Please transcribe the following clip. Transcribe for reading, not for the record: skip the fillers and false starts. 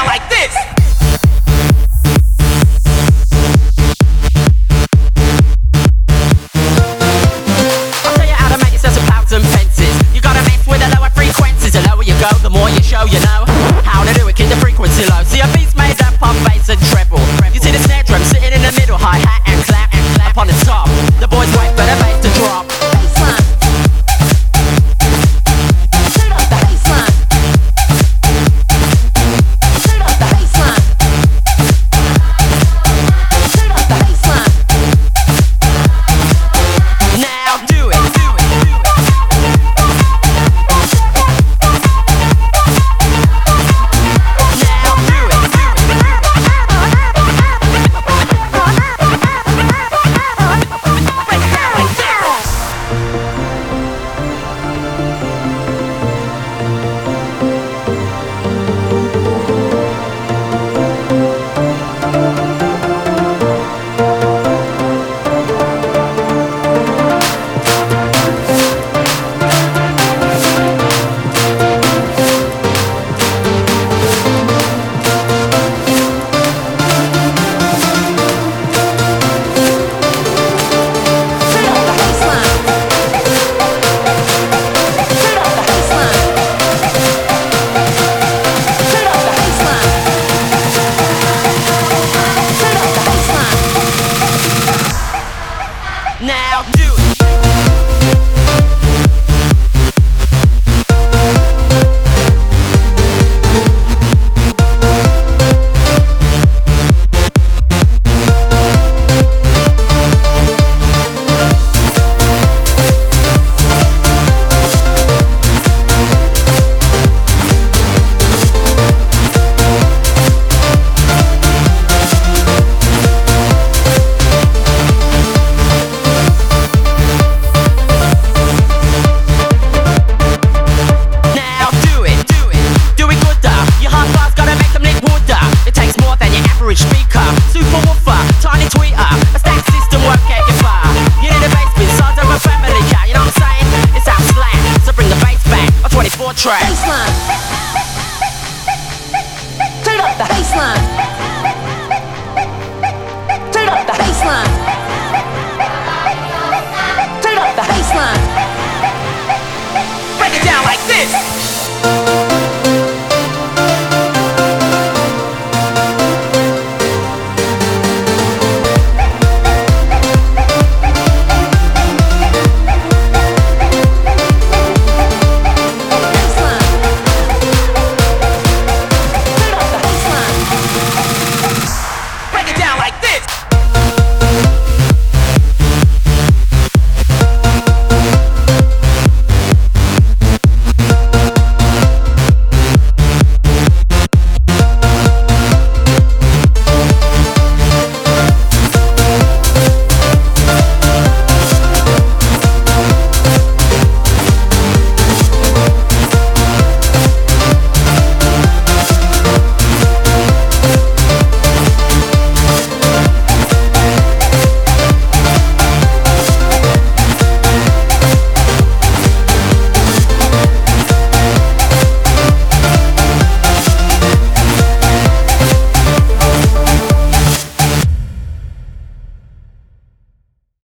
like this. I'll tell you how to make yourself some pounds and pences. You gotta mess with the lower frequencies. The lower you go, the more you show you know how to do it, keep the frequency low. See, a beat's made up of bass and treble. You see the snare drum sitting in the middle, hi-hat and clap up on the top. The boys wait for the bass to drop. Now do it. Speaker, super woofer, tiny tweeter, a stack system won't get you far. You need a bass bin, size of a family car, you know what I'm saying? It's out slang, so bring the bass back, a 24 track. Baseline.